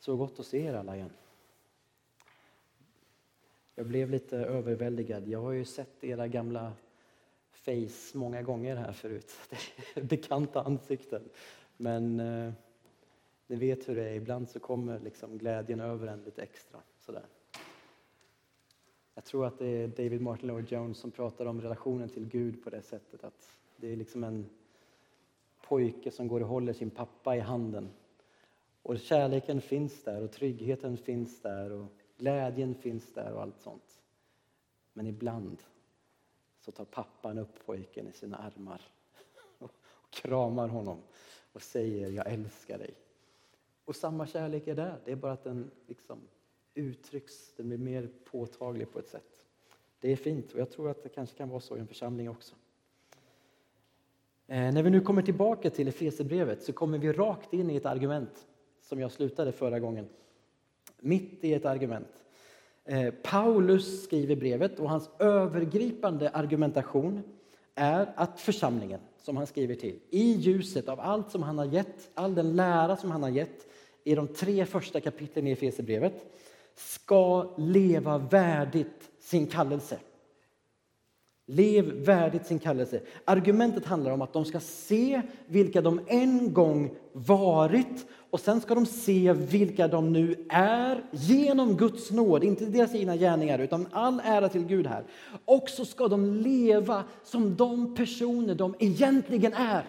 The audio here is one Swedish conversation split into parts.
Så gott att se er alla igen. Jag blev lite överväldigad. Jag har ju sett era gamla face många gånger här förut. Det är bekanta ansikten. Men ni vet hur det är. Ibland så kommer liksom glädjen över en lite extra. Sådär. Jag tror att det är David Martin Lloyd-Jones som pratar om relationen till Gud på det sättet. Att det är liksom en pojke som går och håller sin pappa i handen. Och kärleken finns där och tryggheten finns där och glädjen finns där och allt sånt. Men ibland så tar pappan upp pojken i sina armar och kramar honom och säger jag älskar dig. Och samma kärlek är där. Det är bara att den liksom uttrycks, den blir mer påtaglig på ett sätt. Det är fint och jag tror att det kanske kan vara så i en församling också. När vi nu kommer tillbaka till Efesierbrevet så kommer vi rakt in i ett argument som jag slutade förra gången. Mitt i ett argument. Paulus skriver brevet och hans övergripande argumentation är att församlingen som han skriver till i ljuset av allt som han har gett, all den lära som han har gett i de 3 första kapitlen i Efesierbrevet ska leva värdigt sin kallelse. Lev värdigt sin kallelse. Argumentet handlar om att de ska se vilka de en gång varit och sen ska de se vilka de nu är genom Guds nåd, inte deras egna gärningar utan all ära till Gud här. Och så ska de leva som de personer de egentligen är.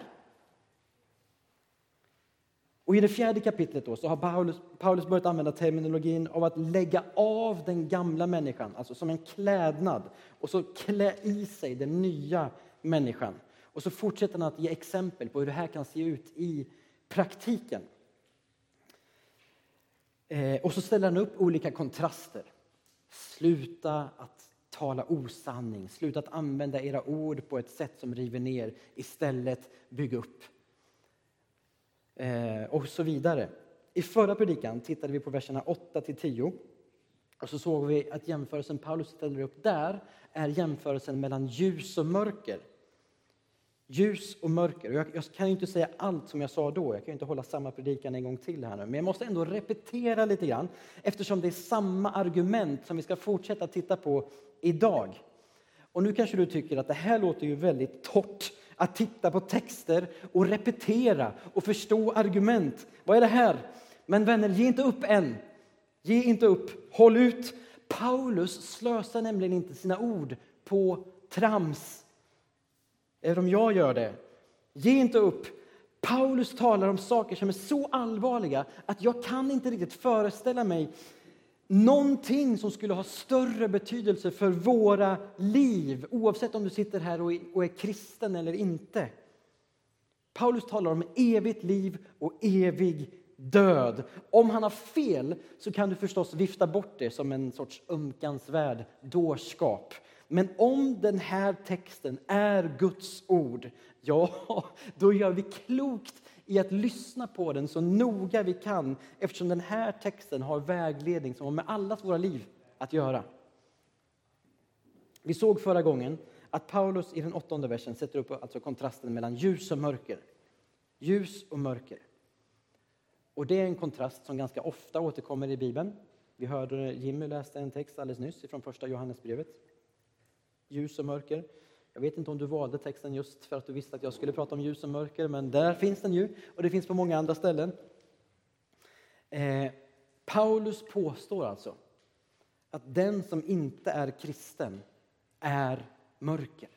Och i det 4:e kapitlet då, så har Paulus börjat använda terminologin av att lägga av den gamla människan, alltså som en klädnad, och så klä i sig den nya människan. Och så fortsätter han att ge exempel på hur det här kan se ut i praktiken. Och så ställer han upp olika kontraster. Sluta att tala osanning, sluta att använda era ord på ett sätt som river ner, istället bygg upp. Och så vidare. I förra predikan tittade vi på verserna 8-10 och så såg vi att jämförelsen Paulus ställer upp där är jämförelsen mellan ljus och mörker. Ljus och mörker. Jag kan ju inte säga allt som jag sa då. Jag kan ju inte hålla samma predikan en gång till här nu. Men jag måste ändå repetera lite grann eftersom det är samma argument som vi ska fortsätta titta på idag. Och nu kanske du tycker att det här låter ju väldigt torrt. Att titta på texter och repetera och förstå argument. Vad är det här? Men vänner, ge inte upp än. Ge inte upp. Håll ut. Paulus slösar nämligen inte sina ord på trams. Även om jag gör det. Ge inte upp. Paulus talar om saker som är så allvarliga att jag kan inte riktigt föreställa mig någonting som skulle ha större betydelse för våra liv, oavsett om du sitter här och är kristen eller inte. Paulus talar om evigt liv och evig död. Om han har fel så kan du förstås vifta bort det som en sorts ömkansvärd dårskap. Men om den här texten är Guds ord, ja, då gör vi klokt i att lyssna på den så noga vi kan, eftersom den här texten har vägledning som har med allas våra liv att göra. Vi såg förra gången att Paulus i den 8:e versen sätter upp alltså kontrasten mellan ljus och mörker. Ljus och mörker. Och det är en kontrast som ganska ofta återkommer i Bibeln. Vi hörde Jimmy läste en text alldeles nyss från första Johannesbrevet. Ljus och mörker. Jag vet inte om du valde texten just för att du visste att jag skulle prata om ljus och mörker. Men där finns den ju. Och det finns på många andra ställen. Paulus påstår alltså att den som inte är kristen är mörker.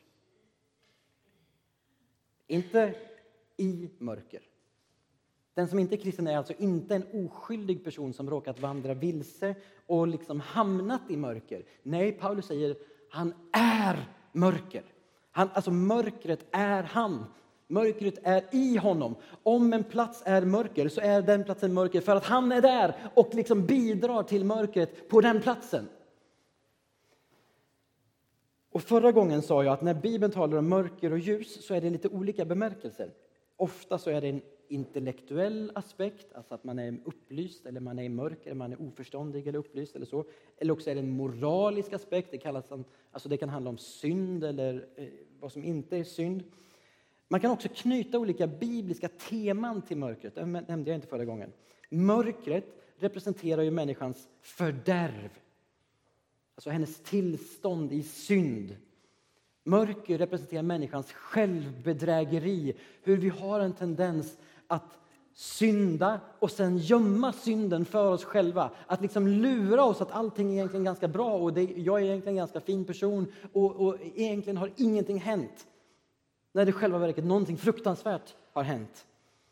Inte i mörker. Den som inte är kristen är alltså inte en oskyldig person som råkat vandra vilse och liksom hamnat i mörker. Nej, Paulus säger han är mörker. Alltså mörkret är han. Mörkret är i honom. Om en plats är mörker så är den platsen mörker för att han är där och liksom bidrar till mörkret på den platsen. Och förra gången sa jag att när Bibeln talar om mörker och ljus så är det lite olika bemärkelser. Ofta så är det en intellektuell aspekt, alltså att man är upplyst eller man är i mörker, man är oförståndig eller upplyst eller så. Eller också är det en moralisk aspekt, det kan handla om synd eller vad som inte är synd. Man kan också knyta olika bibliska teman till mörkret, det nämnde jag inte förra gången. Mörkret representerar ju människans fördärv. Alltså hennes tillstånd i synd. Mörker representerar människans självbedrägeri. Hur vi har en tendens att synda och sen gömma synden för oss själva. Att liksom lura oss att allting är egentligen ganska bra och jag är egentligen en ganska fin person och egentligen har ingenting hänt. När det i själva verket någonting fruktansvärt har hänt.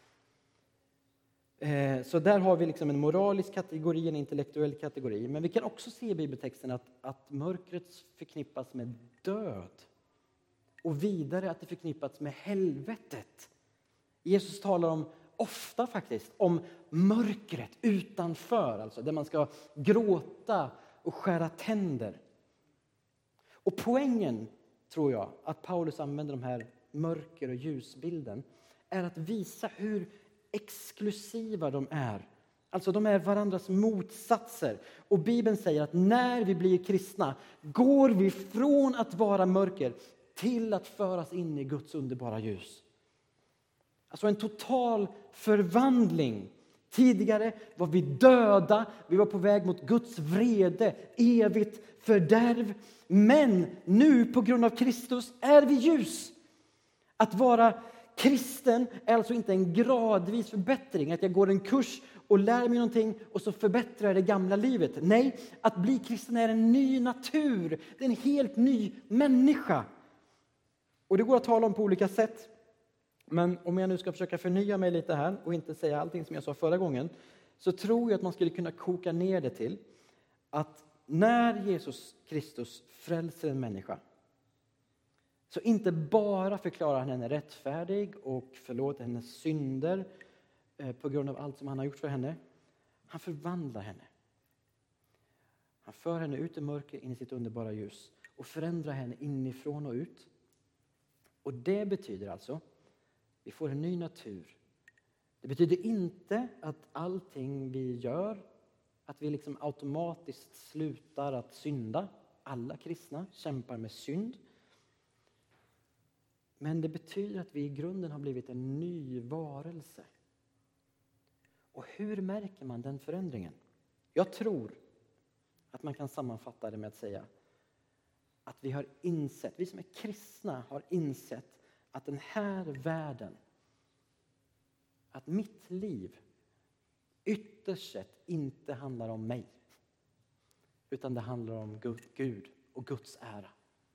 Så där har vi liksom en moralisk kategori, en intellektuell kategori. Men vi kan också se i bibeltexten att mörkret förknippas med död. Och vidare att det förknippats med helvetet. Jesus talar ofta faktiskt om mörkret utanför. Alltså där man ska gråta och skära tänder. Och poängen, tror jag, att Paulus använder de här mörker- och ljusbilden är att visa hur exklusiva de är. Alltså de är varandras motsatser. Och Bibeln säger att när vi blir kristna går vi från att vara mörker till att föras in i Guds underbara ljus. Alltså en total förvandling. Tidigare var vi döda, vi var på väg mot Guds vrede, evigt fördärv. Men nu på grund av Kristus är vi ljus. Att vara kristen är alltså inte en gradvis förbättring. Att jag går en kurs och lär mig någonting och så förbättrar jag det gamla livet. Nej, att bli kristen är en ny natur. Det är en helt ny människa. Och det går att tala om på olika sätt. Men om jag nu ska försöka förnya mig lite här och inte säga allting som jag sa förra gången, så tror jag att man skulle kunna koka ner det till att när Jesus Kristus frälser en människa, så inte bara förklarar han henne rättfärdig och förlåter hennes synder på grund av allt som han har gjort för henne. Han förvandlar henne. Han för henne ut i mörker in i sitt underbara ljus och förändrar henne inifrån och ut. Och det betyder alltså vi får en ny natur. Det betyder inte att allting vi gör, att vi liksom automatiskt slutar att synda. Alla kristna kämpar med synd. Men det betyder att vi i grunden har blivit en ny varelse. Och hur märker man den förändringen? Jag tror att man kan sammanfatta det med att säga att vi har insett, vi som är kristna har insett att den här världen, att mitt liv ytterst sett inte handlar om mig. Utan det handlar om Gud och Guds ära.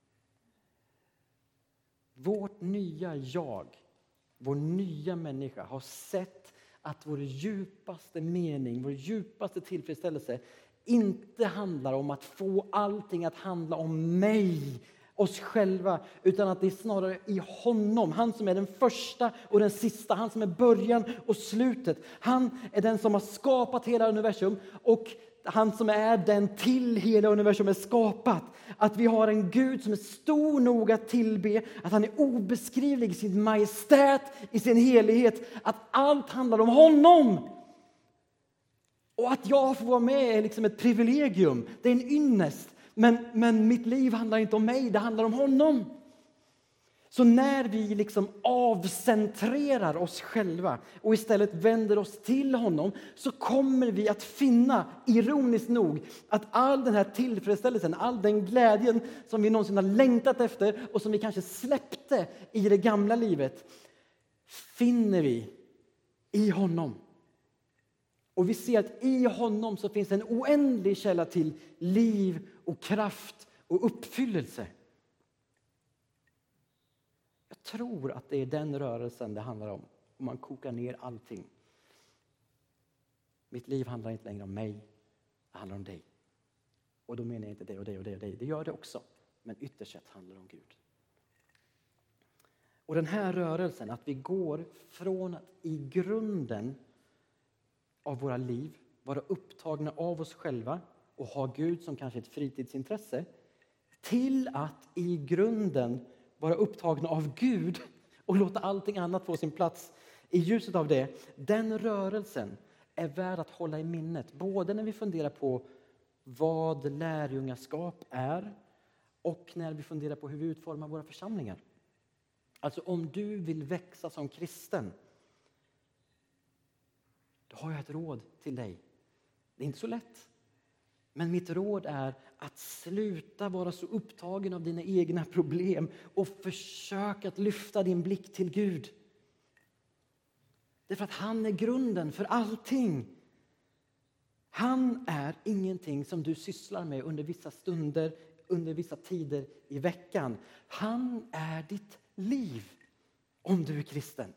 Vårt nya jag, vår nya människa har sett att vår djupaste mening, vår djupaste tillfredsställelse inte handlar om att få allting att handla om mig, oss själva, utan att det är snarare i honom. Han som är den första och den sista, han som är början och slutet. Han är den som har skapat hela universum och han som är den till hela universum är skapat. Att vi har en Gud som är stor nog att tillbe, att han är obeskrivlig i sin majestät, i sin helighet, att allt handlar om honom. Och att jag får vara med är liksom ett privilegium, det är en ynnest. Men mitt liv handlar inte om mig, det handlar om honom. Så när vi liksom avcentrerar oss själva och istället vänder oss till honom, så kommer vi att finna, ironiskt nog, att all den här tillfredsställelsen, all den glädjen som vi någonsin har längtat efter och som vi kanske släppte i det gamla livet, finner vi i honom. Och vi ser att i honom så finns en oändlig källa till liv och kraft och uppfyllelse. Jag tror att det är den rörelsen det handlar om man kokar ner allting. Mitt liv handlar inte längre om mig, det handlar om dig. Och då menar jag inte det och det och det och det. Det gör det också, men ytterst sett handlar det om Gud. Och den här rörelsen, att vi går från att i grunden av våra liv vara upptagna av oss själva och ha Gud som kanske ett fritidsintresse, till att i grunden vara upptagna av Gud och låta allting annat få sin plats i ljuset av det. Den rörelsen är värd att hålla i minnet, både när vi funderar på vad lärjungaskap är och när vi funderar på hur vi utformar våra församlingar. Alltså om du vill växa som kristen, då har jag ett råd till dig. Det är inte så lätt. Men mitt råd är att sluta vara så upptagen av dina egna problem och försök att lyfta din blick till Gud. Därför att han är grunden för allting. Han är ingenting som du sysslar med under vissa stunder, under vissa tider i veckan. Han är ditt liv om du är kristen.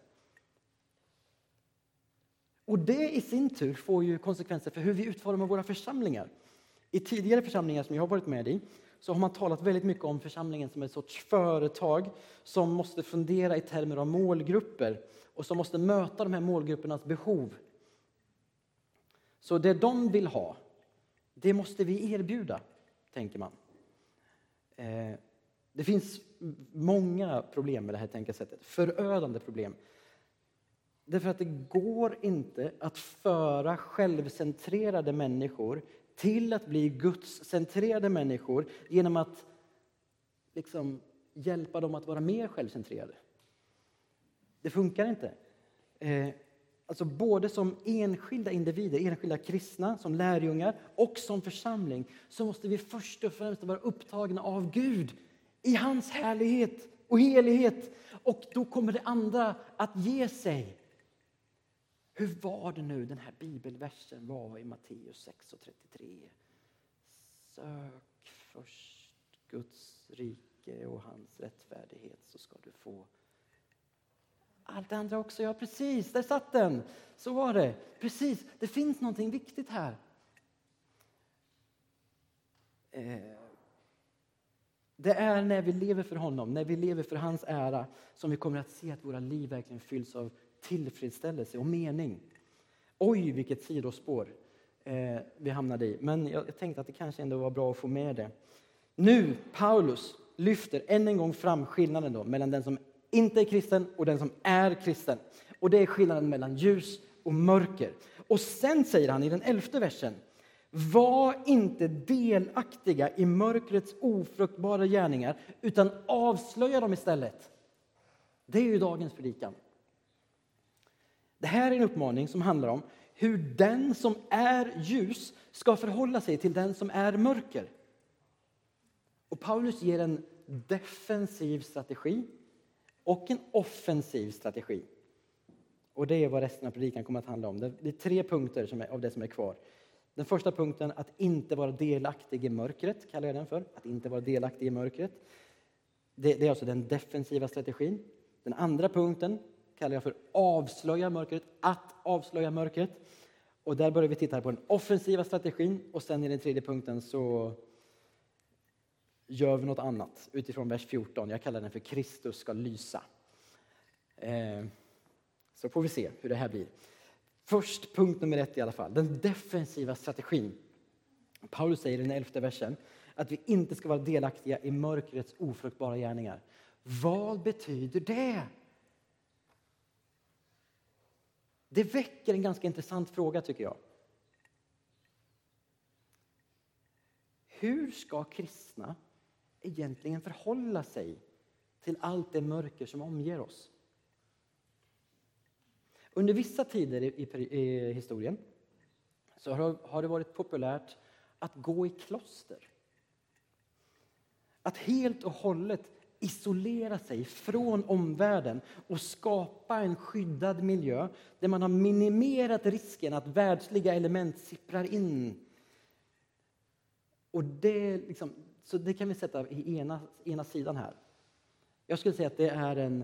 Och det i sin tur får ju konsekvenser för hur vi utformar våra församlingar. I tidigare församlingar som jag har varit med i så har man talat väldigt mycket om församlingen som en sorts företag som måste fundera i termer av målgrupper och som måste möta de här målgruppernas behov. Så det de vill ha, det måste vi erbjuda, tänker man. Det finns många problem med det här tänkesättet, förödande problem. Därför att det går inte att föra självcentrerade människor till att bli gudscentrerade människor genom att liksom hjälpa dem att vara mer självcentrerade. Det funkar inte. Alltså både som enskilda individer, enskilda kristna, som lärjungar och som församling så måste vi först och främst vara upptagna av Gud i hans härlighet och helighet. Och då kommer det andra att ge sig. Hur var det nu den här bibelversen var i Matteus 6:33? Sök först Guds rike och hans rättfärdighet så ska du få allt det andra också. Ja, precis, där satt den. Så var det. Precis, det finns någonting viktigt här. Det är när vi lever för honom, när vi lever för hans ära som vi kommer att se att våra liv verkligen fylls av tillfredsställelse och mening. Oj, vilket sidospår vi hamnade i. Men jag tänkte att det kanske ändå var bra att få med det. Nu, Paulus lyfter än en gång fram skillnaden då, mellan den som inte är kristen och den som är kristen. Och det är skillnaden mellan ljus och mörker. Och sen säger han i den 11:e versen: var inte delaktiga i mörkrets ofruktbara gärningar utan avslöja dem istället. Det är ju dagens predikan. Det här är en uppmaning som handlar om hur den som är ljus ska förhålla sig till den som är mörker. Och Paulus ger en defensiv strategi och en offensiv strategi. Och det är vad resten av predikan kommer att handla om. Det är 3 punkter av det som är kvar. Den första punkten, att inte vara delaktig i mörkret, kallar jag den för. Att inte vara delaktig i mörkret. Det är alltså den defensiva strategin. Den andra punkten kallar jag för avslöja mörkret, att avslöja mörkret. Och där börjar vi titta på den offensiva strategin. Och sen i den 3:e punkten så gör vi något annat utifrån vers 14. Jag kallar den för Kristus ska lysa. Så får vi se hur det här blir. Först punkt nummer 1 i alla fall. Den defensiva strategin. Paulus säger i den 11:e versen att vi inte ska vara delaktiga i mörkrets ofruktbara gärningar. Vad betyder det? Det väcker en ganska intressant fråga tycker jag. Hur ska kristna egentligen förhålla sig till allt det mörker som omger oss? Under vissa tider i historien så har det varit populärt att gå i kloster. Att helt och hållet isolera sig från omvärlden och skapa en skyddad miljö där man har minimerat risken att världsliga element sipprar in. Och så det kan vi sätta i ena sidan här. Jag skulle säga att det är en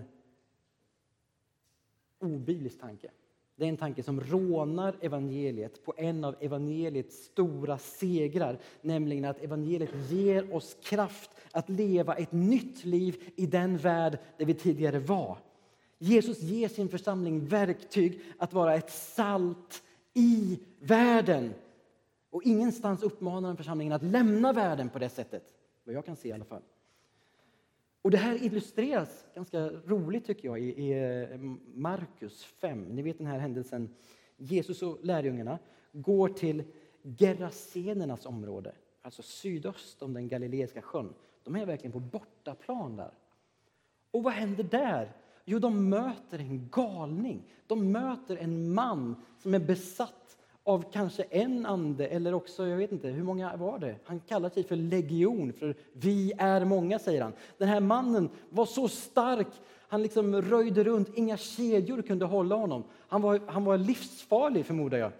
obiblisk tanke. Det är en tanke som rånar evangeliet på en av evangeliets stora segrar. Nämligen att evangeliet ger oss kraft att leva ett nytt liv i den värld där vi tidigare var. Jesus ger sin församling verktyg att vara ett salt i världen. Och ingenstans uppmanar en församlingen att lämna världen på det sättet. Vad jag kan se i alla fall. Och det här illustreras ganska roligt tycker jag i Markus 5. Ni vet den här händelsen. Jesus och lärjungarna går till Gerasenernas område. Alltså sydöst om den galileiska sjön. De är verkligen på bortaplan där. Och vad händer där? Jo, de möter en galning. De möter en man som är besatt av kanske en ande eller också, jag vet inte, hur många var det? Han kallar sig för legion, för vi är många, säger han. Den här mannen var så stark, han liksom röjde runt, inga kedjor kunde hålla honom. Han var livsfarlig, förmodar jag.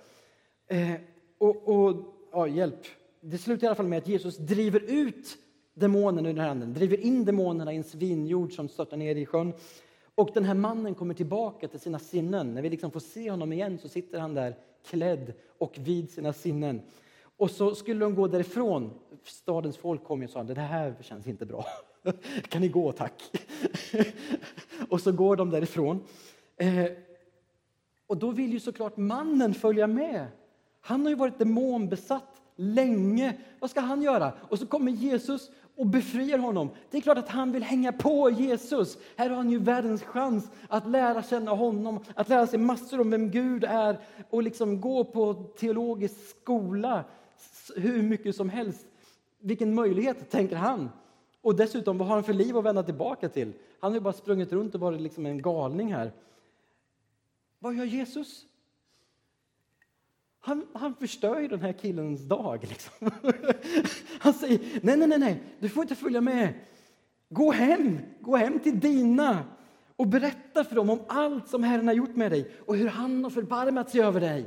Hjälp. Det slutar i alla fall med att Jesus driver ut demonen ur den här anden, driver in demonerna i en svinjord som störtar ner i sjön. Och den här mannen kommer tillbaka till sina sinnen. När vi liksom får se honom igen så sitter han där klädd och vid sina sinnen. Och så skulle de gå därifrån. Stadens folk kom och sa, det här känns inte bra. Kan ni gå, tack? Och så går de därifrån. Och då vill ju såklart mannen följa med. Han har ju varit demonbesatt länge. Vad ska han göra? Och så kommer Jesus och befriar honom. Det är klart att han vill hänga på Jesus. Här har han ju världens chans att lära känna honom, att lära sig massor om vem Gud är och liksom gå på teologisk skola hur mycket som helst. Vilken möjlighet, tänker han. Och dessutom, vad har han för liv att vända tillbaka till? Han har ju bara sprungit runt och varit liksom en galning här. Vad gör Jesus? Han förstör ju den här killens dag. Liksom. Han säger, nej, du får inte följa med. Gå hem till dina och berätta för dem om allt som Herren har gjort med dig och hur han har förbarmat sig över dig.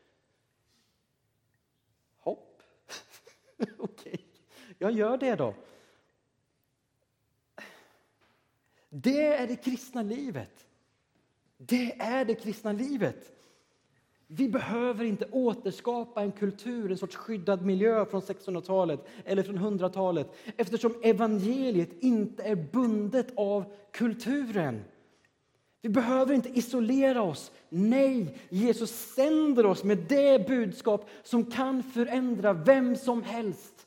Hopp. Okej, jag gör det då. Det är det kristna livet. Det är det kristna livet. Vi behöver inte återskapa en kultur, en sorts skyddad miljö från 1600-talet eller från 100-talet. Eftersom evangeliet inte är bundet av kulturen. Vi behöver inte isolera oss. Nej, Jesus sänder oss med det budskap som kan förändra vem som helst.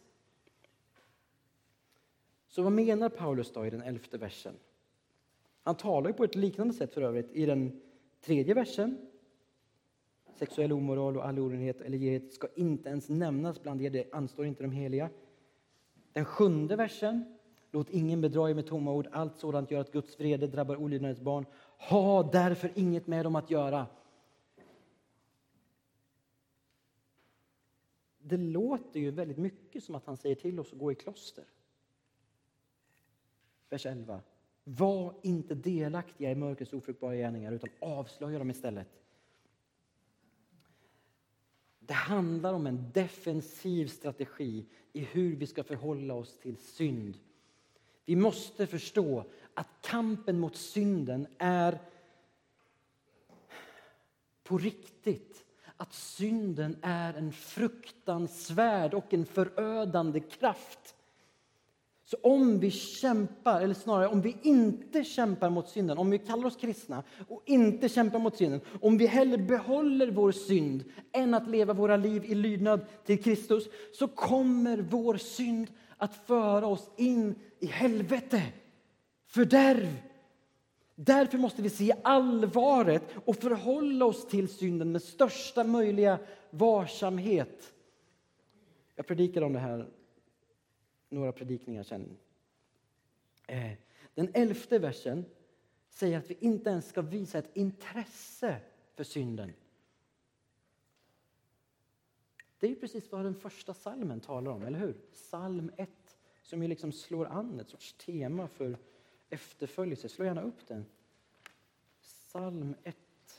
Så vad menar Paulus då i den 11:e versen? Han talar ju på ett liknande sätt för övrigt i den 3:e versen. Sexuell omoral och all orenhet eller girighet ska inte ens nämnas bland er, det anstår inte de heliga. Den 7:e versen, låt ingen bedra er med tomma ord, allt sådant gör att Guds vrede drabbar olydnadens barn. Ha därför inget med dem att göra. Det låter ju väldigt mycket som att han säger till oss att gå i kloster. Vers 11. Var inte delaktiga i mörkrets ofruktbara gärningar utan avslöja dem istället. Det handlar om en defensiv strategi i hur vi ska förhålla oss till synd. Vi måste förstå att kampen mot synden är på riktigt. Att synden är en fruktansvärd och en förödande kraft. Så om vi kämpar, eller snarare om vi inte kämpar mot synden, om vi kallar oss kristna och inte kämpar mot synden, om vi hellre behåller vår synd än att leva våra liv i lydnad till Kristus, så kommer vår synd att föra oss in i helvete, fördärv. Därför måste vi se allvaret och förhålla oss till synden med största möjliga varsamhet. Jag predikade om det här några predikningar sedan. Den 11:e versen säger att vi inte ens ska visa ett intresse för synden. Det är ju precis vad den första salmen talar om, eller hur? Psalm 1, som ju liksom slår an ett sorts tema för efterföljelse. Slå gärna upp den. Psalm 1.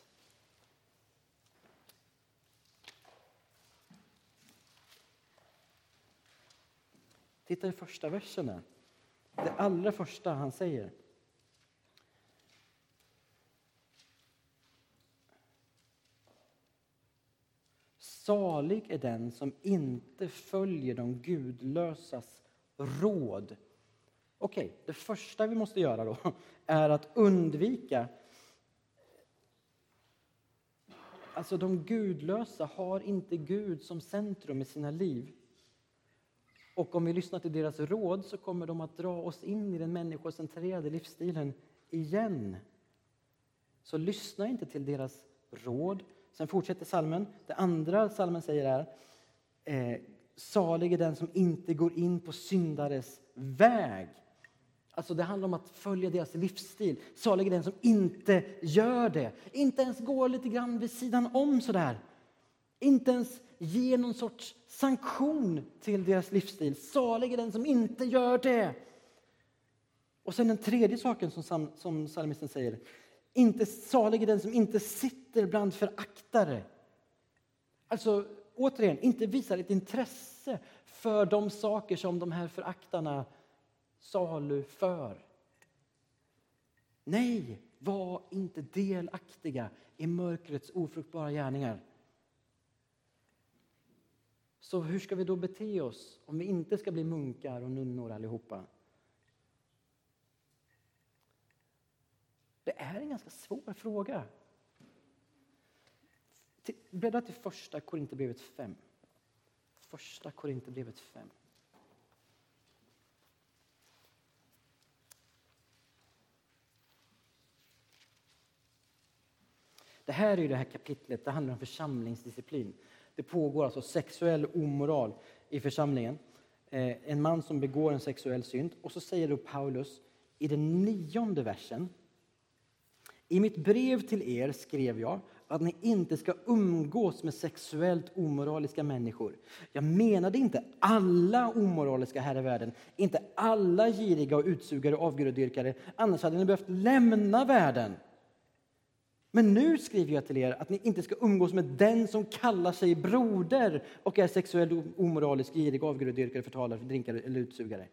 Titta i första versen. Det allra första han säger. Salig är den som inte följer de gudlösas råd. Okej, det första vi måste göra då är att undvika. Alltså de gudlösa har inte Gud som centrum i sina liv. Och om vi lyssnar till deras råd så kommer de att dra oss in i den människocentrerade livsstilen igen. Så lyssna inte till deras råd. Sen fortsätter salmen. Det andra salmen säger är salig är den som inte går in på syndares väg. Alltså det handlar om att följa deras livsstil. Salig är den som inte gör det. Inte ens går lite grann vid sidan om sådär. Inte ens ge någon sorts sanktion till deras livsstil. Salig är den som inte gör det. Och sen den tredje saken som psalmisten säger. Inte salig är den som inte sitter bland föraktare. Alltså återigen, inte visar ett intresse för de saker som de här föraktarna saluför. Nej, var inte delaktiga i mörkrets ofruktbara gärningar. Så hur ska vi då bete oss om vi inte ska bli munkar och nunnor allihopa? Det är en ganska svår fråga. Bläddra till första Korinthierbrevet 5. Första Korinthierbrevet 5. Det här är ju det här kapitlet, det handlar om församlingsdisciplin. Det pågår alltså sexuell omoral i församlingen. En man som begår en sexuell synd. Och så säger då Paulus i den 9:e versen. I mitt brev till er skrev jag att ni inte ska umgås med sexuellt omoraliska människor. Jag menade inte alla omoraliska här i världen. Inte alla giriga och utsugare och avgudadyrkare. Annars hade ni behövt lämna världen. Men nu skriver jag till er att ni inte ska umgås med den som kallar sig broder och är sexuellt omoralisk, girig, avgudadyrkare, förtalare, drinkare eller utsugare.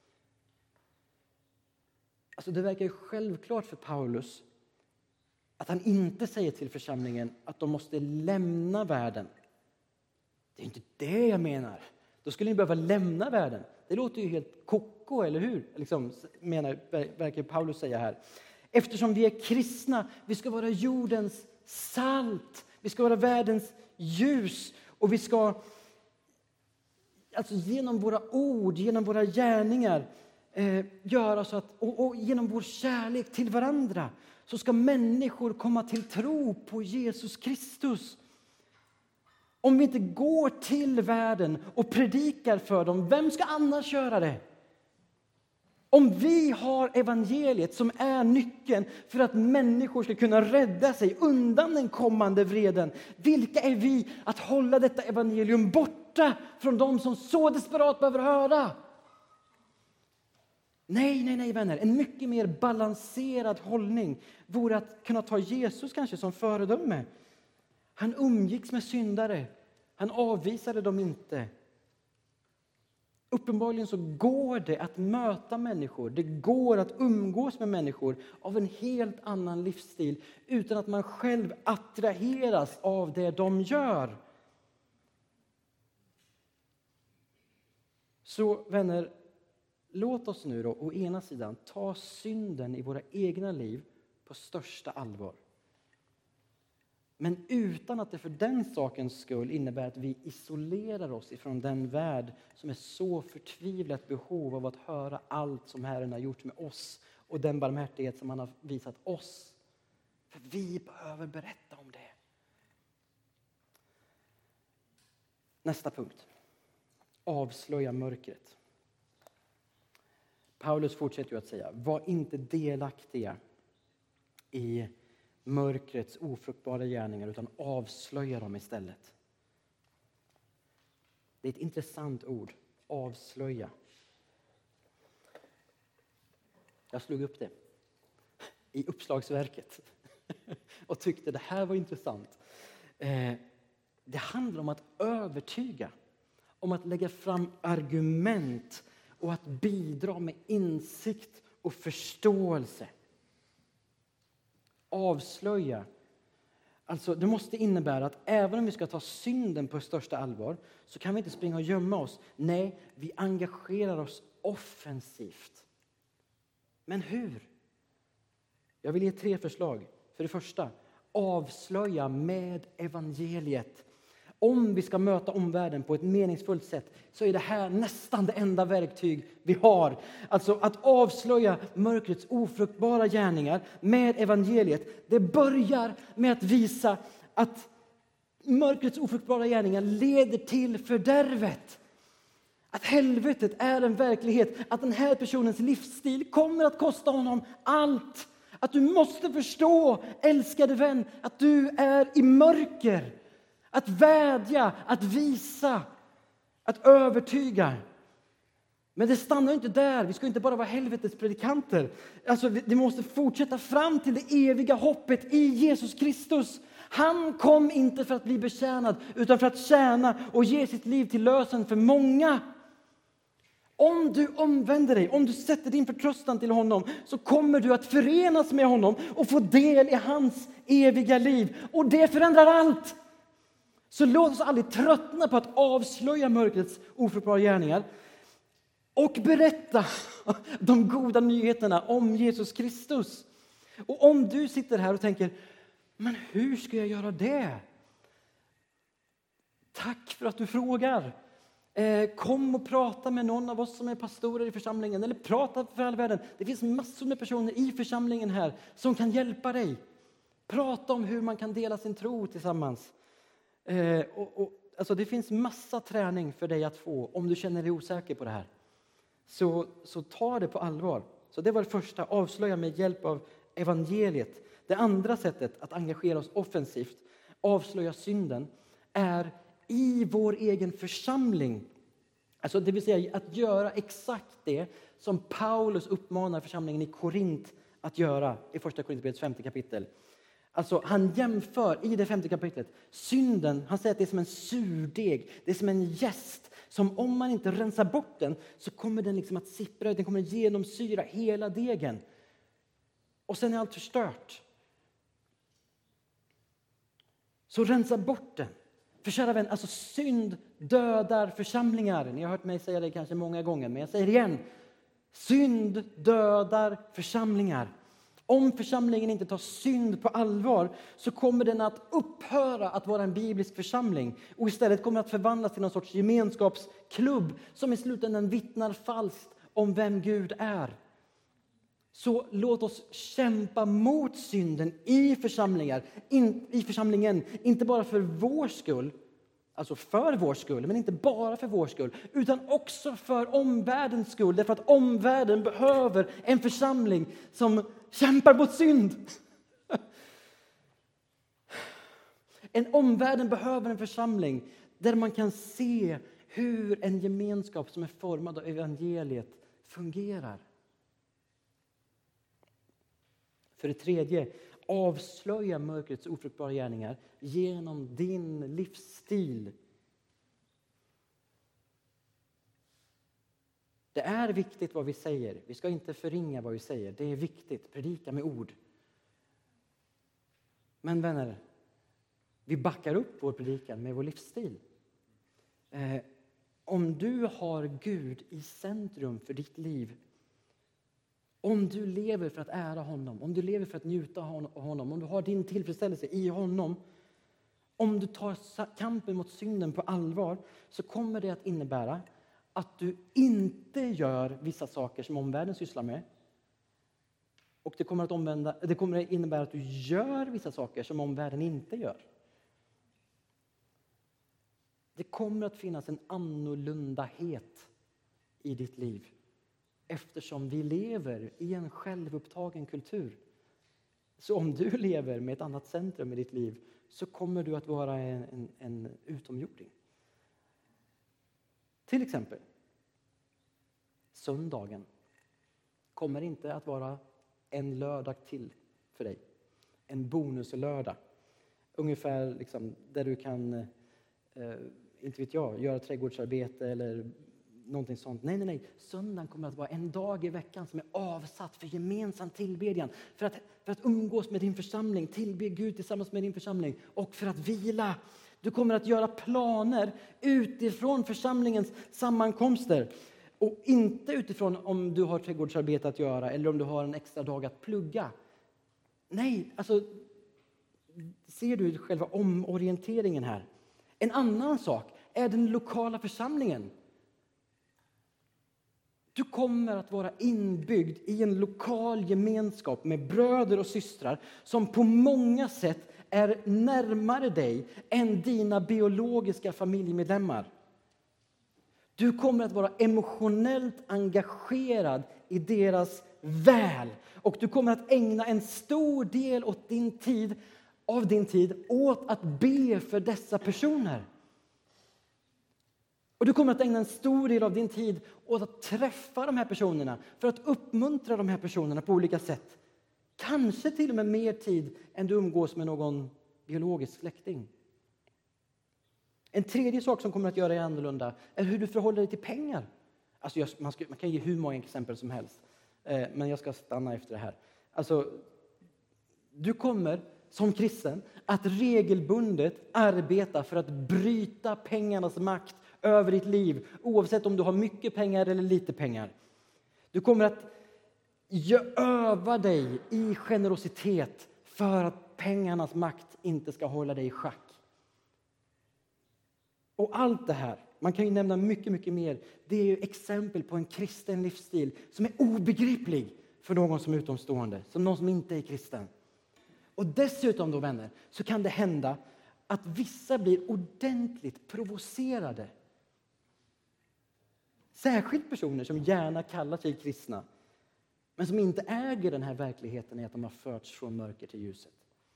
Alltså det verkar ju självklart för Paulus att han inte säger till församlingen att de måste lämna världen. Det är inte det jag menar. Då skulle ni behöva lämna världen. Det låter ju helt koko, eller hur? Verkar Paulus säga här. Eftersom vi är kristna, vi ska vara jordens salt. Vi ska vara världens ljus. Och vi ska, alltså genom våra ord, genom våra gärningar, göra så att, och genom vår kärlek till varandra, så ska människor komma till tro på Jesus Kristus. Om vi inte går till världen och predikar för dem, vem ska annars göra det? Om vi har evangeliet som är nyckeln för att människor ska kunna rädda sig undan den kommande vreden, vilka är vi att hålla detta evangelium borta från de som så desperat behöver höra? Nej, vänner. En mycket mer balanserad hållning vore att kunna ta Jesus kanske som föredöme. Han umgicks med syndare. Han avvisade dem inte. Uppenbarligen så går det att möta människor. Det går att umgås med människor av en helt annan livsstil utan att man själv attraheras av det de gör. Så vänner, låt oss nu då å ena sidan ta synden i våra egna liv på största allvar. Men utan att det för den sakens skull innebär att vi isolerar oss ifrån den värld som är så förtvivlat behov av att höra allt som Herren har gjort med oss och den barmhärtighet som han har visat oss. För vi behöver berätta om det. Nästa punkt. Avslöja mörkret. Paulus fortsätter ju att säga, var inte delaktiga i mörkrets ofruktbara gärningar utan avslöja dem istället. Det är ett intressant ord, avslöja. Jag slog upp det i uppslagsverket och tyckte det här var intressant. Det handlar om att övertyga, om att lägga fram argument och att bidra med insikt och förståelse. Avslöja. Alltså det måste innebära att även om vi ska ta synden på största allvar så kan vi inte springa och gömma oss. Nej, vi engagerar oss offensivt. Men hur? Jag vill ge 3 förslag. För det första, avslöja med evangeliet. Om vi ska möta omvärlden på ett meningsfullt sätt så är det här nästan det enda verktyg vi har. Alltså att avslöja mörkrets ofruktbara gärningar med evangeliet. Det börjar med att visa att mörkrets ofruktbara gärningar leder till fördärvet. Att helvetet är en verklighet. Att den här personens livsstil kommer att kosta honom allt. Att du måste förstå, älskade vän, att du är i mörker. Att vädja, att visa, att övertyga. Men det stannar inte där. Vi ska inte bara vara helvetets predikanter. Alltså, vi måste fortsätta fram till det eviga hoppet i Jesus Kristus. Han kom inte för att bli betjänad, utan för att tjäna och ge sitt liv till lösen för många. Om du omvänder dig, om du sätter din förtröstan till honom, så kommer du att förenas med honom och få del i hans eviga liv. Och det förändrar allt. Så låt oss aldrig tröttna på att avslöja mörkrets ofruktbara gärningar och berätta de goda nyheterna om Jesus Kristus. Och om du sitter här och tänker, men hur ska jag göra det? Tack för att du frågar. Kom och prata med någon av oss som är pastorer i församlingen. Eller prata för all världen. Det finns massor med personer i församlingen här som kan hjälpa dig. Prata om hur man kan dela sin tro tillsammans. Alltså det finns massa träning för dig att få om du känner dig osäker på det här. Så ta det på allvar. Så det var det första, avslöja med hjälp av evangeliet. Det andra sättet att engagera oss offensivt, avslöja synden, är i vår egen församling. Alltså det vill säga att göra exakt det som Paulus uppmanar församlingen i Korint att göra i första Korintherbrevets 5:e kapitel. Alltså han jämför i det 5:e kapitlet synden, han säger att det är som en surdeg, det är som en jäst som om man inte rensar bort den så kommer den liksom att sippra ut, den kommer att genomsyra hela degen. Och sen är allt förstört. Så rensa bort den. För kära vän, alltså synd dödar församlingar. Ni har hört mig säga det kanske många gånger, men jag säger det igen. Synd dödar församlingar. Om församlingen inte tar synd på allvar så kommer den att upphöra att vara en biblisk församling. Och istället kommer att förvandlas till någon sorts gemenskapsklubb som i slutändan vittnar falskt om vem Gud är. Så låt oss kämpa mot synden i församlingen. Inte bara för vår skull, alltså för vår skull, men inte bara för vår skull, utan också för omvärldens skull. Därför att omvärlden behöver en församling som kämpar mot synd. Omvärlden behöver en församling där man kan se hur en gemenskap som är formad av evangeliet fungerar. För det tredje, avslöja mörkrets ofruktbara gärningar genom din livsstil. Det är viktigt vad vi säger. Vi ska inte förringa vad vi säger. Det är viktigt. Predika med ord. Men vänner, vi backar upp vår predikan med vår livsstil. Om du har Gud i centrum för ditt liv, om du lever för att ära honom, om du lever för att njuta av honom, om du har din tillfredsställelse i honom, om du tar kampen mot synden på allvar, så kommer det att innebära att du inte gör vissa saker som omvärlden sysslar med. Och det kommer att innebära att du gör vissa saker som omvärlden inte gör. Det kommer att finnas en annorlundahet i ditt liv. Eftersom vi lever i en självupptagen kultur. Så om du lever med ett annat centrum i ditt liv så kommer du att vara en utomjording. Till exempel, söndagen kommer inte att vara en lördag till för dig. En bonuslördag. Ungefär liksom där du kan, inte vet jag, göra trädgårdsarbete eller någonting sånt. Nej. Söndagen kommer att vara en dag i veckan som är avsatt för gemensam tillbedjan. För att umgås med din församling, tillbe Gud tillsammans med din församling och för att vila. Du kommer att göra planer utifrån församlingens sammankomster. Och inte utifrån om du har trädgårdsarbete att göra eller om du har en extra dag att plugga. Nej, alltså ser du själva omorienteringen här? En annan sak är den lokala församlingen. Du kommer att vara inbyggd i en lokal gemenskap med bröder och systrar som på många sätt är närmare dig än dina biologiska familjemedlemmar. Du kommer att vara emotionellt engagerad i deras väl. Och du kommer att ägna en stor del åt din tid av din tid åt att be för dessa personer. Och du kommer att ägna en stor del av din tid åt att träffa de här personerna för att uppmuntra de här personerna på olika sätt. Kanske till och med mer tid än du umgås med någon biologisk släkting. En tredje sak som kommer att göra dig annorlunda är hur du förhåller dig till pengar. Alltså man kan ge hur många exempel som helst. Men jag ska stanna efter det här. Alltså, du kommer som kristen att regelbundet arbeta för att bryta pengarnas makt över ditt liv. Oavsett om du har mycket pengar eller lite pengar. Du kommer att öva dig i generositet för att pengarnas makt inte ska hålla dig i schack. Och allt det här, man kan ju nämna mycket, mycket mer. Det är ju exempel på en kristen livsstil som är obegriplig för någon som är utomstående. Som någon som inte är kristen. Och dessutom då, vänner, så kan det hända att vissa blir ordentligt provocerade. Särskilt personer som gärna kallar sig kristna. Men som inte äger den här verkligheten i att de har förts från mörker till ljuset.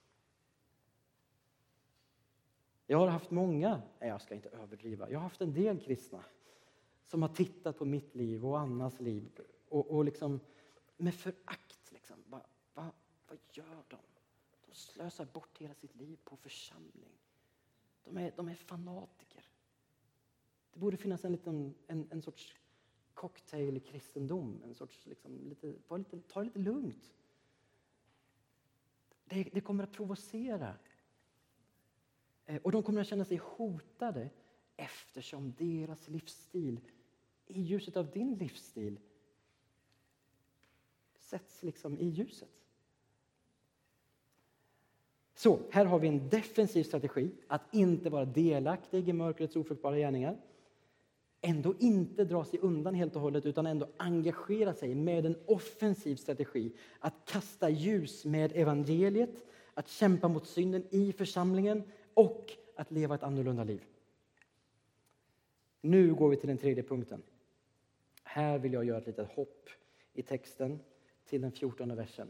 Jag har haft många, jag ska inte överdriva, jag har haft en del kristna som har tittat på mitt liv och Annas liv och liksom med förakt liksom, vad gör de? De slösar bort hela sitt liv på församling. De är fanatiker. Det borde finnas en sorts cocktail i kristendom, en sorts liksom ta det lite lugnt. Det kommer att provocera. Och de kommer att känna sig hotade eftersom deras livsstil i ljuset av din livsstil sätts liksom i ljuset. Så, här har vi en defensiv strategi att inte vara delaktig i mörkrets ofruktbara gärningar. Ändå inte dra sig undan helt och hållet utan ändå engagera sig med en offensiv strategi. Att kasta ljus med evangeliet, att kämpa mot synden i församlingen och att leva ett annorlunda liv. Nu går vi till den tredje punkten. Här vill jag göra ett litet hopp i texten till den 14:e versen.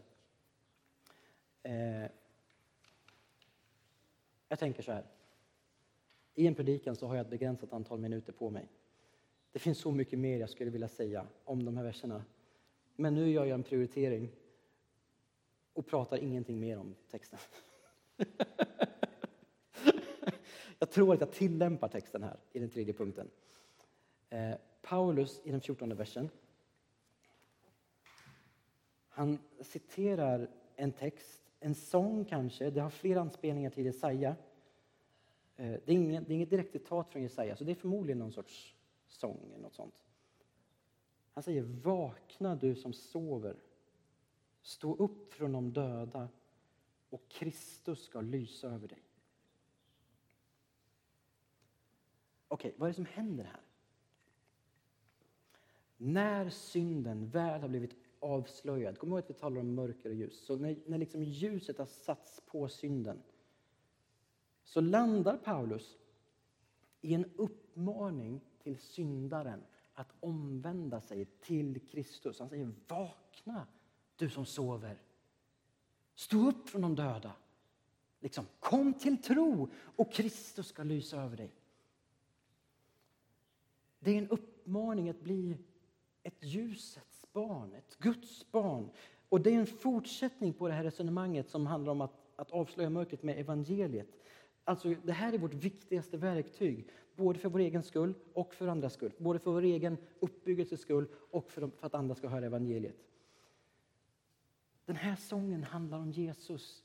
Jag tänker så här. I en predikan så har jag ett begränsat antal minuter på mig. Det finns så mycket mer jag skulle vilja säga om de här verserna. Men nu gör jag en prioritering och pratar ingenting mer om texten. Jag tror att jag tillämpar texten här i den tredje punkten. Paulus i den 14:e versen. Han citerar en text, en sång kanske. Det har flera anspelningar till Jesaja. Det är inget direkt citat från Jesaja, så det är förmodligen någon sorts sång eller något sånt. Han säger: vakna du som sover. Stå upp från de döda och Kristus ska lysa över dig. Okej, vad är det som händer här? När synden väl har blivit avslöjad, kom ihåg att vi talar om mörker och ljus. Så när liksom ljuset har satts på synden så landar Paulus i en uppmaning till syndaren att omvända sig till Kristus. Han säger: vakna du som sover. Stå upp från de döda. Liksom, kom till tro och Kristus ska lysa över dig. Det är en uppmaning att bli ett ljusets barn, ett Guds barn. Och det är en fortsättning på det här resonemanget som handlar om att avslöja mörkret med evangeliet. Alltså det här är vårt viktigaste verktyg, både för vår egen skull och för andras skull. Både för vår egen uppbyggelses skull och för att andra ska höra evangeliet. Den här sången handlar om Jesus.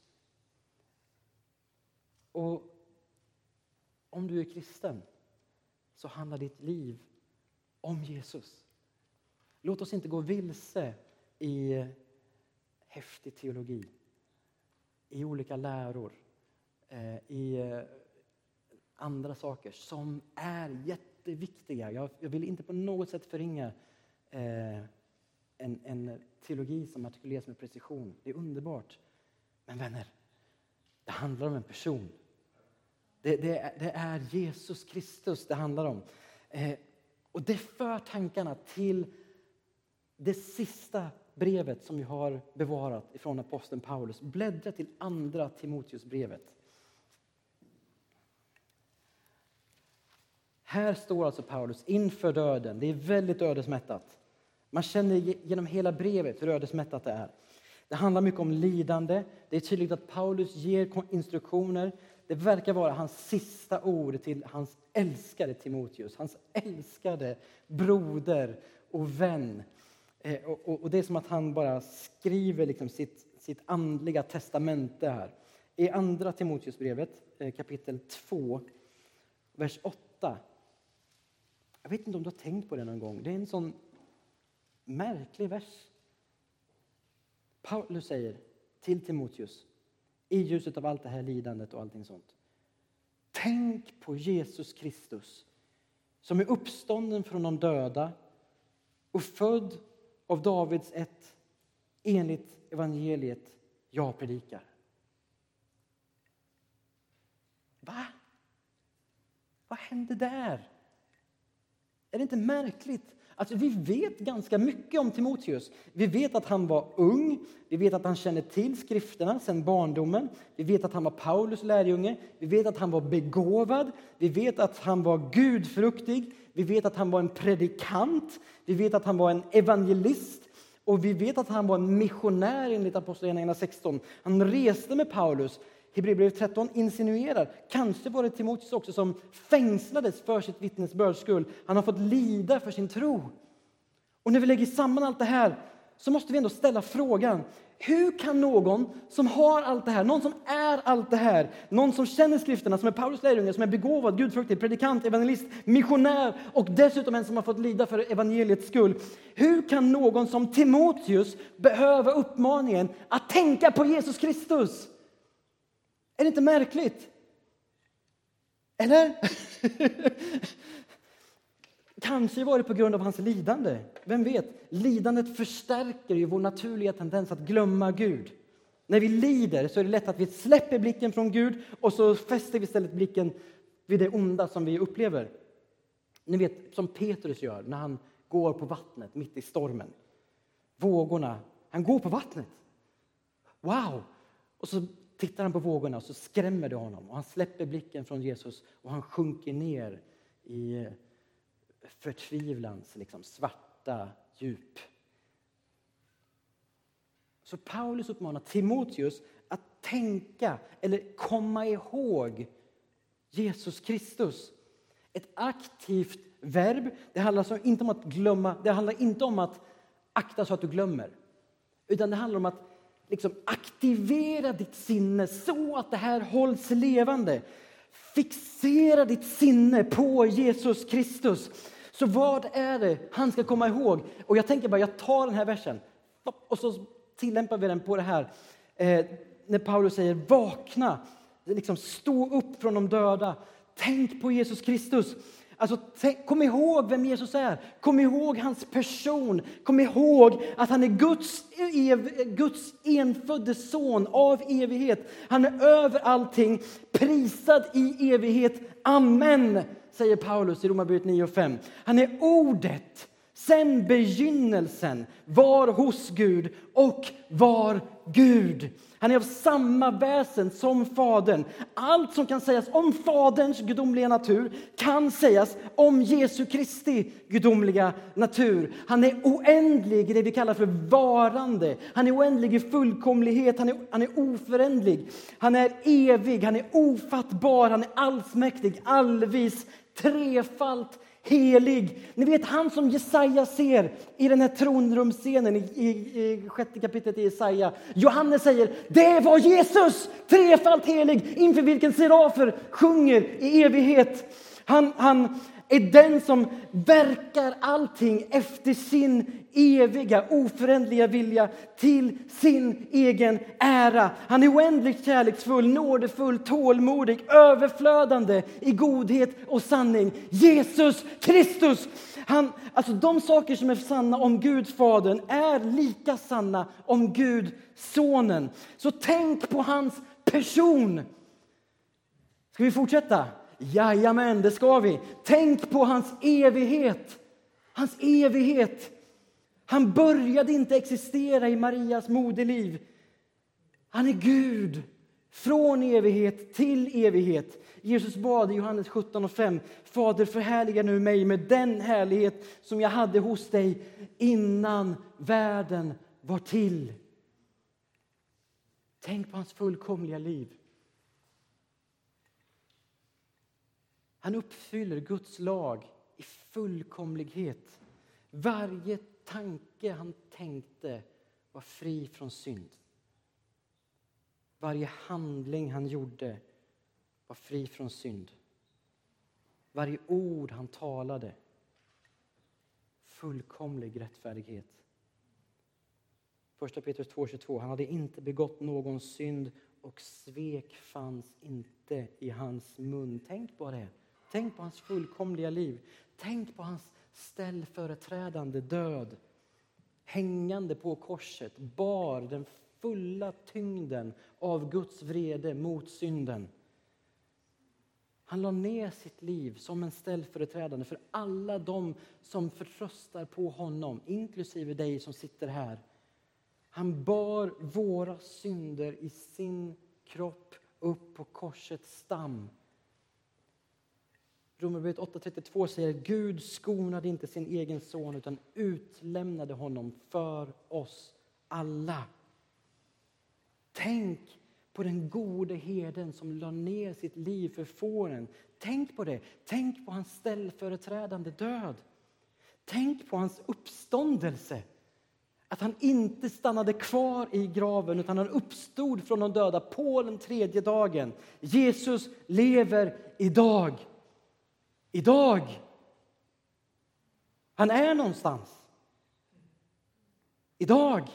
Och om du är kristen så handlar ditt liv om Jesus. Låt oss inte gå vilse i häftig teologi, i olika läror, i andra saker som är jätteviktiga. Jag vill inte på något sätt förringa en teologi som artikuleras med precision. Det är underbart. Men vänner, det handlar om en person. Det är Jesus Kristus det handlar om. Och det för tankarna till det sista brevet som vi har bevarat ifrån aposteln Paulus. Bläddra till andra Timoteusbrevet. Här står alltså Paulus inför döden. Det är väldigt ödesmättat. Man känner genom hela brevet hur ödesmättat det är. Det handlar mycket om lidande. Det är tydligt att Paulus ger instruktioner. Det verkar vara hans sista ord till hans älskade Timoteus. Hans älskade broder och vän. Och det är som att han bara skriver liksom sitt andliga testamente här. I andra Timoteusbrevet, kapitel 2, vers 8. Jag vet inte om du har tänkt på det någon gång. Det är en sån märklig vers. Paulus säger till Timoteus, i ljuset av allt det här lidandet och allting sånt. Tänk på Jesus Kristus som är uppstånden från de döda och född av Davids ett enligt evangeliet jag predikar. Va? Vad hände där? Är det inte märkligt? Alltså, vi vet ganska mycket om Timoteus. Vi vet att han var ung. Vi vet att han kände till skrifterna sedan barndomen. Vi vet att han var Paulus lärjunge. Vi vet att han var begåvad. Vi vet att han var gudfruktig. Vi vet att han var en predikant. Vi vet att han var en evangelist. Och vi vet att han var en missionär enligt Apostlagärningarna 16. Han reste med Paulus. Hebreerbrevet 13 insinuerar, kanske var det Timoteus också som fängslades för sitt vittnesbörds skull. Han har fått lida för sin tro. Och när vi lägger samman allt det här så måste vi ändå ställa frågan. Hur kan någon som har allt det här, någon som är allt det här, någon som känner skrifterna, som är Paulus lärjunge, som är begåvad, gudfruktig, predikant, evangelist, missionär och dessutom en som har fått lida för evangeliets skull. Hur kan någon som Timoteus behöva uppmaningen att tänka på Jesus Kristus? Är det inte märkligt? Eller? Kanske var det på grund av hans lidande. Vem vet? Lidandet förstärker ju vår naturliga tendens att glömma Gud. När vi lider så är det lätt att vi släpper blicken från Gud och så fäster vi istället blicken vid det onda som vi upplever. Ni vet, som Petrus gör när han går på vattnet mitt i stormen. Vågorna, han går på vattnet. Wow! Och så tittar han på vågorna och så skrämmer det honom. Och han släpper blicken från Jesus och han sjunker ner i förtvivlans svarta djup. Så Paulus uppmanar Timoteus att tänka eller komma ihåg Jesus Kristus. Ett aktivt verb. Det handlar alltså inte om att glömma. Det handlar inte om att akta så att du glömmer. Utan det handlar om att aktivera ditt sinne så att det här hålls levande. Fixera ditt sinne på Jesus Kristus. Så vad är det han ska komma ihåg? Och jag tänker bara, jag tar den här versen och så tillämpar vi den på det här. När Paulus säger vakna, stå upp från de döda. Tänk på Jesus Kristus. Alltså, kom ihåg vem Jesus är. Kom ihåg hans person. Kom ihåg att han är Guds enfödde son av evighet. Han är över allting, prisad i evighet. Amen, säger Paulus i Romarbrevet 9:5. Han är ordet, sen begynnelsen, var hos Gud och var Gud. Han är av samma väsen som Fadern. Allt som kan sägas om Faderns gudomliga natur kan sägas om Jesu Kristi gudomliga natur. Han är oändlig i det vi kallar för varande. Han är oändlig i fullkomlighet. Han är oförändlig. Han är evig. Han är ofattbar. Han är allsmäktig, allvis, trefalt helig. Ni vet han som Jesaja ser i den här tronrumsscenen i 6:e kapitlet i Jesaja. Johannes säger, det var Jesus, trefalt helig, inför vilken serafer sjunger i evighet. Han är den som verkar allting efter sin eviga, oförändliga vilja till sin egen ära. Han är oändligt kärleksfull, nådefull, tålmodig, överflödande i godhet och sanning. Jesus Kristus. Alltså de saker som är sanna om Gud Fadern är lika sanna om Gud Sonen. Så tänk på hans person. Ska vi fortsätta? Jajamän, det ska vi. Tänk på hans evighet. Hans evighet. Han började inte existera i Marias moderliv. Han är Gud från evighet till evighet. Jesus bad i Johannes 17:5: Fader, förhärliga nu mig med den härlighet som jag hade hos dig innan världen var till. Tänk på hans fullkomliga liv. Han uppfyller Guds lag i fullkomlighet. Varje tanke han tänkte var fri från synd. Varje handling han gjorde var fri från synd. Varje ord han talade, fullkomlig rättfärdighet. 1 Petrus 2:22. Han hade inte begått någon synd och svek fanns inte i hans mun. Tänk på det. Tänk på hans fullkomliga liv. Tänk på hans ställföreträdande död. Hängande på korset bar den fulla tyngden av Guds vrede mot synden. Han la ner sitt liv som en ställföreträdande för alla de som förtröstar på honom, inklusive dig som sitter här. Han bar våra synder i sin kropp upp på korsets stam. Romarbrevet 8:32 säger: Gud skonade inte sin egen son utan utlämnade honom för oss alla. Tänk på den gode herden som la ner sitt liv för fåren. Tänk på det. Tänk på hans ställföreträdande död. Tänk på hans uppståndelse. Att han inte stannade kvar i graven utan han uppstod från de döda på den 3:e dagen. Jesus lever idag. Idag. Han är någonstans. Idag.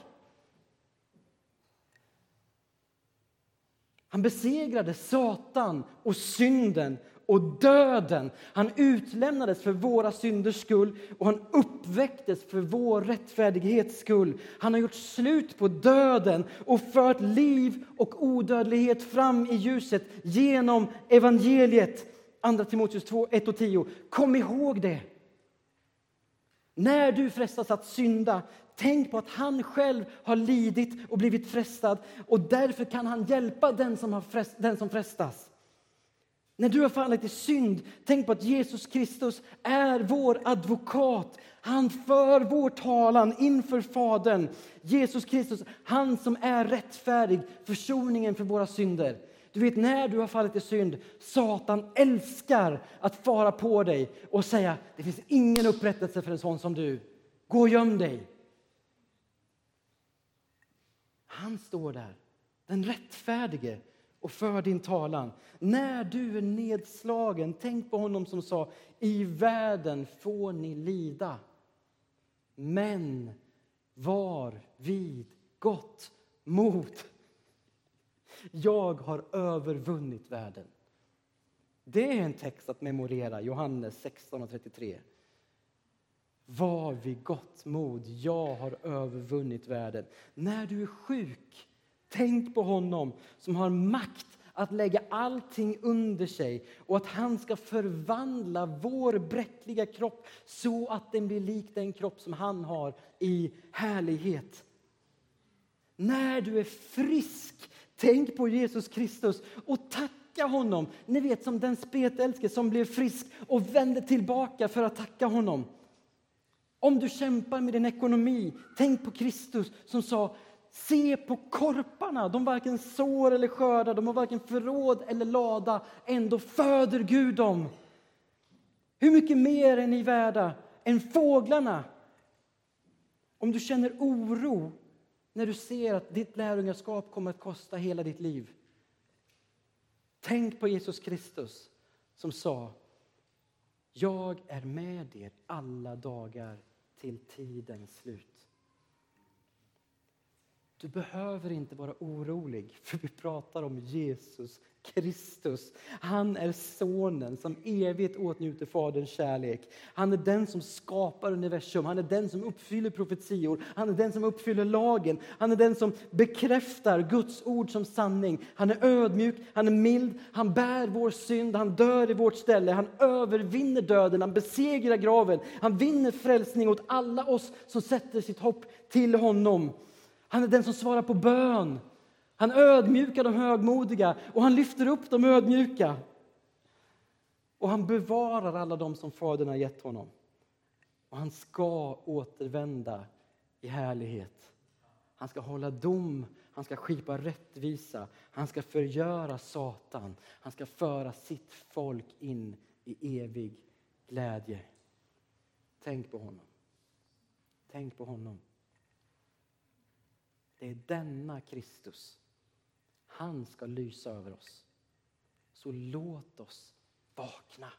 Han besegrade Satan och synden och döden. Han utlämnades för våra synders skull och han uppväcktes för vår rättfärdighets skull. Han har gjort slut på döden och fört liv och odödlighet fram i ljuset genom evangeliet. 2 Timoteus 1:10. Kom ihåg det. När du frestas att synda, tänk på att han själv har lidit och blivit frestad. Och därför kan han hjälpa den som frestas. När du har fallit i synd, tänk på att Jesus Kristus är vår advokat. Han för vår talan inför Fadern. Jesus Kristus, han som är rättfärdig, försoningen för våra synder. Du vet, när du har fallit i synd, Satan älskar att fara på dig och säga: det finns ingen upprättelse för en sån som du. Gå och göm dig. Han står där, den rättfärdige, och för din talan. När du är nedslagen, tänk på honom som sa: i världen får ni lida. Men var vid gott mod. Jag har övervunnit världen. Det är en text att memorera. Johannes 16:33. Var vid gott mod. Jag har övervunnit världen. När du är sjuk, tänk på honom som har makt att lägga allting under sig. Och att han ska förvandla vår bräckliga kropp så att den blir lik den kropp som han har i härlighet. När du är frisk, tänk på Jesus Kristus och tacka honom. Ni vet, som den spetälske som blev frisk och vände tillbaka för att tacka honom. Om du kämpar med din ekonomi, tänk på Kristus som sa: se på korparna, de varken sår eller skördar, de har varken förråd eller lada, ändå föder Gud dem. Hur mycket mer är ni värda än fåglarna? Om du känner oro när du ser att ditt lärjungaskap kommer att kosta hela ditt liv, tänk på Jesus Kristus som sa: jag är med er alla dagar till tidens slut. Du behöver inte vara orolig, för vi pratar om Jesus Kristus. Han är sonen som evigt åtnjuter faderns kärlek. Han är den som skapar universum. Han är den som uppfyller profetior. Han är den som uppfyller lagen. Han är den som bekräftar Guds ord som sanning. Han är ödmjuk, han är mild, han bär vår synd, han dör i vårt ställe. Han övervinner döden, han besegrar graven. Han vinner frälsning åt alla oss som sätter sitt hopp till honom. Han är den som svarar på bön. Han ödmjukar de högmodiga och han lyfter upp de ödmjuka. Och han bevarar alla de som Fadern har gett honom. Och han ska återvända i härlighet. Han ska hålla dom, han ska skipa rättvisa, han ska förgöra Satan. Han ska föra sitt folk in i evig glädje. Tänk på honom. Tänk på honom. Det är denna Kristus. Han ska lysa över oss. Så låt oss vakna.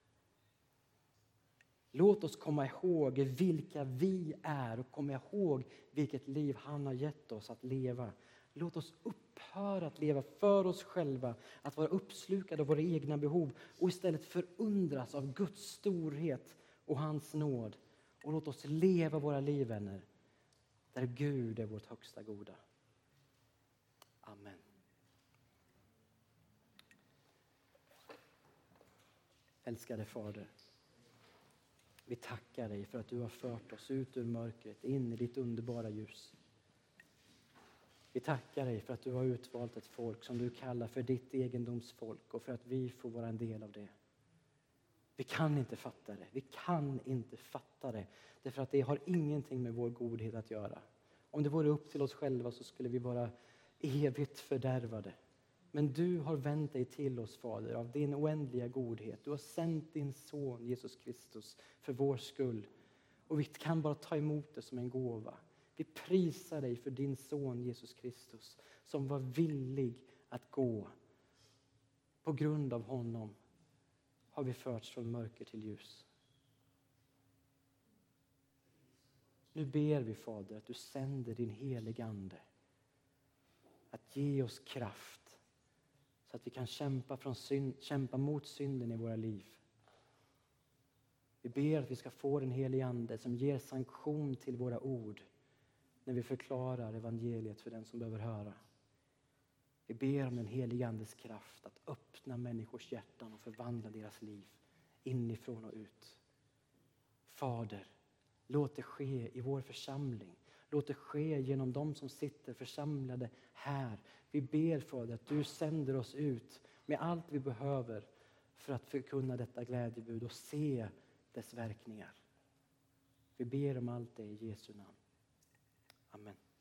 Låt oss komma ihåg vilka vi är och komma ihåg vilket liv han har gett oss att leva. Låt oss upphöra att leva för oss själva, att vara uppslukade av våra egna behov och istället förundras av Guds storhet och hans nåd. Och låt oss leva våra liv, vänner, där Gud är vårt högsta goda. Amen. Älskade Fader, vi tackar dig för att du har fört oss ut ur mörkret in i ditt underbara ljus. Vi tackar dig för att du har utvalt ett folk som du kallar för ditt egendomsfolk och för att vi får vara en del av det. Vi kan inte fatta det. Vi kan inte fatta det. Därför att det har ingenting med vår godhet att göra. Om det vore upp till oss själva så skulle vi vara evigt fördärvade. Men du har vänt dig till oss, Fader, av din oändliga godhet. Du har sänt din son Jesus Kristus för vår skull. Och vi kan bara ta emot det som en gåva. Vi prisar dig för din son Jesus Kristus som var villig att gå. På grund av honom har vi förts från mörker till ljus. Nu ber vi, Fader, att du sänder din heliga ande. Att ge oss kraft så att vi kan kämpa mot synden i våra liv. Vi ber att vi ska få den heliga ande som ger sanktion till våra ord när vi förklarar evangeliet för den som behöver höra. Vi ber om den heliga andes kraft att öppna människors hjärtan och förvandla deras liv inifrån och ut. Fader, låt det ske i vår församling. Låt det ske genom de som sitter församlade här. Vi ber, Fader, att du sänder oss ut med allt vi behöver för att förkunna detta glädjebud och se dess verkningar. Vi ber om allt det i Jesu namn. Amen.